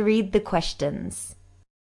read the questions.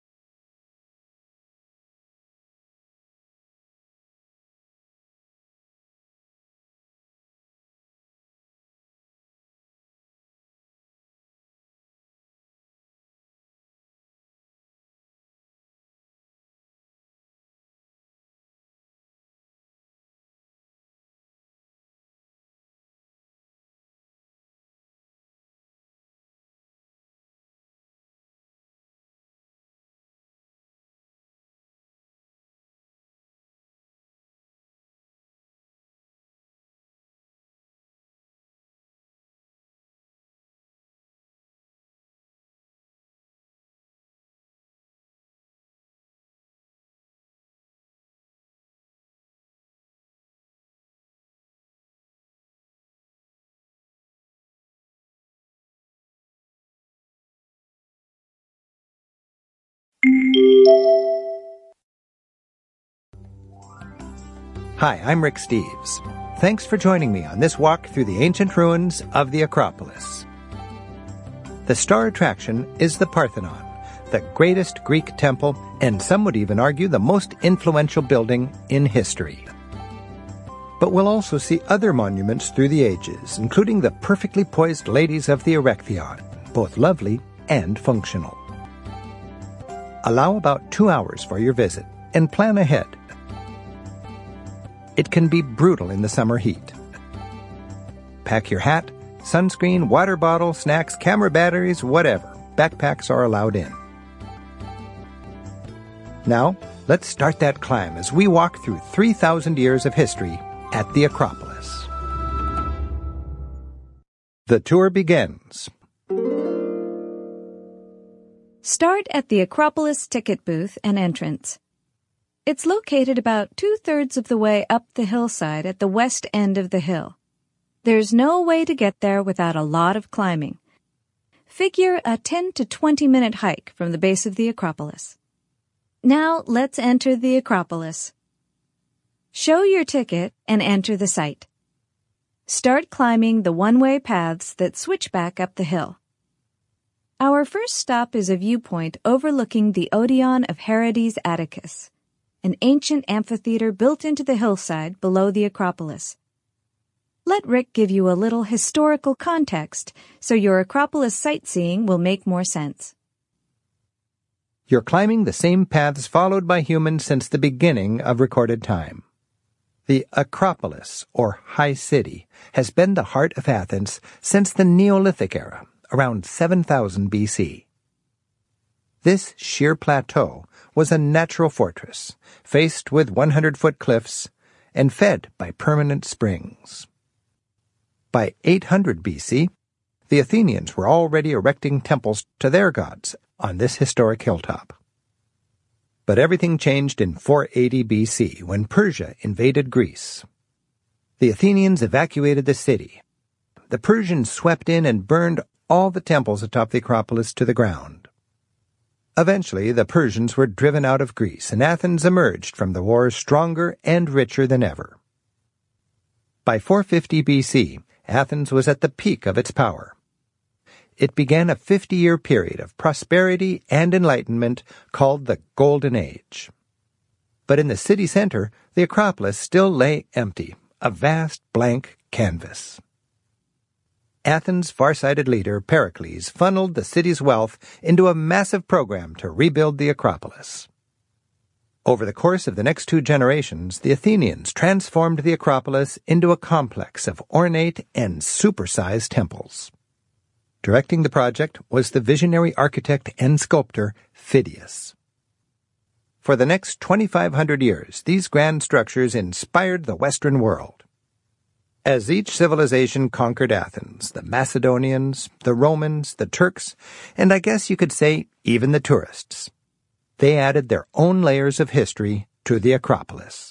Hi, I'm Rick Steves. Thanks for joining me on this walk through the ancient ruins of the Acropolis. The star attraction is the Parthenon, the greatest Greek temple, and some would even argue the most influential building in history. But we'll also see other monuments through the ages, including the perfectly poised ladies of the Erechtheion, both lovely and functional. Allow about 2 hours for your visit and plan ahead. It can be brutal in the summer heat. Pack your hat, sunscreen, water bottle, snacks, camera batteries, whatever. Backpacks are allowed in. Now, let's start that climb as we walk through 3,000 years of history at the Acropolis. The tour begins. Start at the Acropolis ticket booth and entrance. It's located about 2/3 of the way up the hillside at the west end of the hill. There's no way to get there without a lot of climbing. Figure a 10 to 20-minute hike from the base of the Acropolis. Now let's enter the Acropolis. Show your ticket and enter the site. Start climbing the one-way paths that switch back up the hill. Our first stop is a viewpoint overlooking the Odeon of Herodes Atticus, an ancient amphitheater built into the hillside below the Acropolis. Let Rick give you a little historical context so your Acropolis sightseeing will make more sense. You're climbing the same paths followed by humans since the beginning of recorded time. The Acropolis, or High City, has been the heart of Athens since the Neolithic era, around 7000 BC. This sheer plateau was a natural fortress, faced with 100-foot cliffs and fed by permanent springs. By 800 BC, the Athenians were already erecting temples to their gods on this historic hilltop. But everything changed in 480 BC when Persia invaded Greece. The Athenians evacuated the city. The Persians swept in and burned all the temples atop the Acropolis to the ground. Eventually, the Persians were driven out of Greece, and Athens emerged from the war stronger and richer than ever. By 450 BC, Athens was at the peak of its power. It began a 50-year period of prosperity and enlightenment called the Golden Age. But in the city center, the Acropolis still lay empty, a vast blank canvas. Athens' far-sighted leader, Pericles, funneled the city's wealth into a massive program to rebuild the Acropolis. Over the course of the next 2 generations, the Athenians transformed the Acropolis into a complex of ornate and supersized temples. Directing the project was the visionary architect and sculptor Phidias. For the next 2,500 years, these grand structures inspired the Western world. As each civilization conquered Athens, the Macedonians, the Romans, the Turks, and I guess you could say even the tourists, they added their own layers of history to the Acropolis.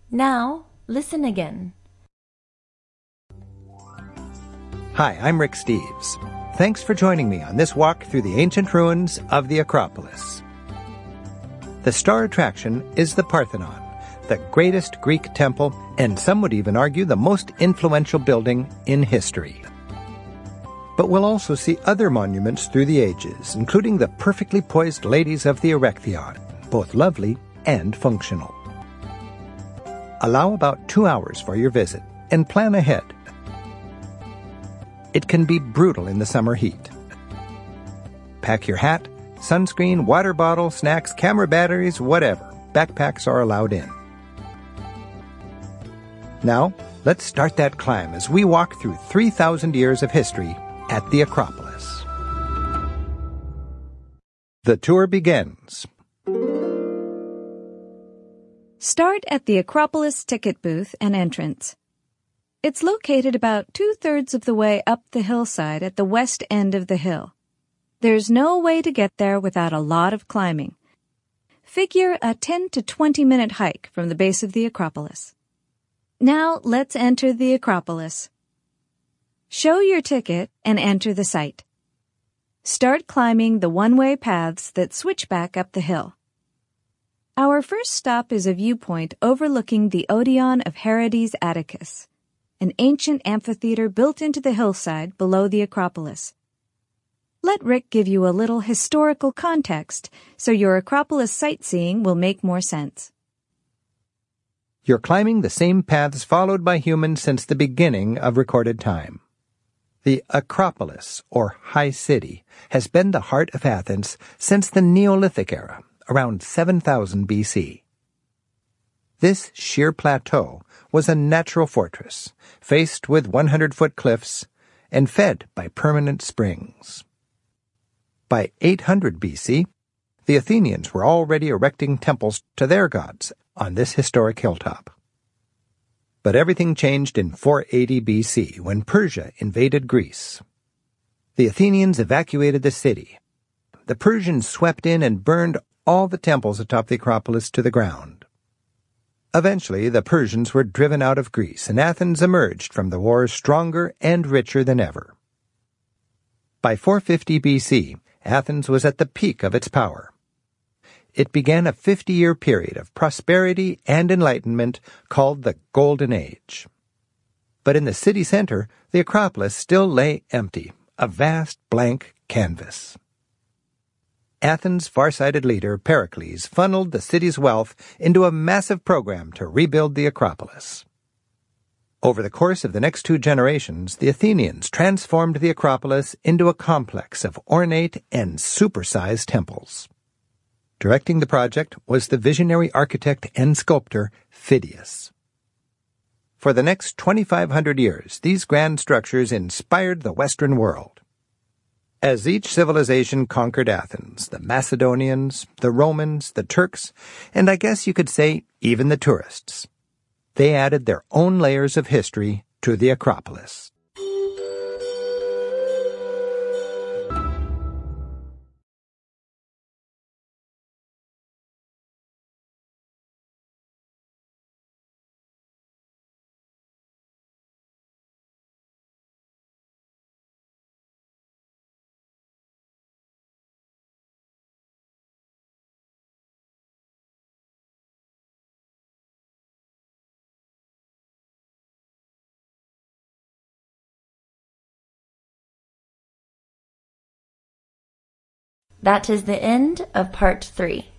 Now, listen again. Hi, I'm Rick Steves. Thanks for joining me on this walk through the ancient ruins of the Acropolis. The star attraction is the Parthenon, the greatest Greek temple, and some would even argue the most influential building in history. But we'll also see other monuments through the ages, including the perfectly poised ladies of the Erechtheion, both lovely and functional. Allow about 2 hours for your visit and plan ahead. It can be brutal in the summer heat. Pack your hat, sunscreen, water bottle, snacks, camera batteries, whatever. Backpacks are allowed in. Now, let's start that climb as we walk through 3,000 years of history at the Acropolis. The tour begins. Start at the Acropolis ticket booth and entrance. It's located about 2/3 of the way up the hillside at the west end of the hill. There's no way to get there without a lot of climbing. Figure a 10 to 20 minute hike from the base of the Acropolis. Now let's enter the Acropolis. Show your ticket and enter the site. Start climbing the one-way paths that switch back up the hill. Our first stop is a viewpoint overlooking the Odeon of Herodes Atticus, an ancient amphitheater built into the hillside below the Acropolis. Let Rick give you a little historical context so your Acropolis sightseeing will make more sense. You're climbing the same paths followed by humans since the beginning of recorded time. The Acropolis, or High City, has been the heart of Athens since the Neolithic era, around 7000 BC. This sheer plateau was a natural fortress, faced with 100-foot cliffs and fed by permanent springs. By 800 BC, the Athenians were already erecting temples to their gods on this historic hilltop. But everything changed in 480 BC when Persia invaded Greece. The Athenians evacuated the city. The Persians swept in and burned all the temples atop the Acropolis to the ground. Eventually, the Persians were driven out of Greece, and Athens emerged from the war stronger and richer than ever. By 450 BC, Athens was at the peak of its power. It began a 50-year period of prosperity and enlightenment called the Golden Age. But in the city center, the Acropolis still lay empty, a vast blank canvas. Athens' far-sighted leader, Pericles, funneled the city's wealth into a massive program to rebuild the Acropolis. Over the course of the next 2 generations, the Athenians transformed the Acropolis into a complex of ornate and supersized temples. Directing the project was the visionary architect and sculptor Phidias. For the next 2,500 years, these grand structures inspired the Western world. As each civilization conquered Athens, the Macedonians, the Romans, the Turks, and I guess you could say even the tourists, they added their own layers of history to the Acropolis. That is the end of part 3.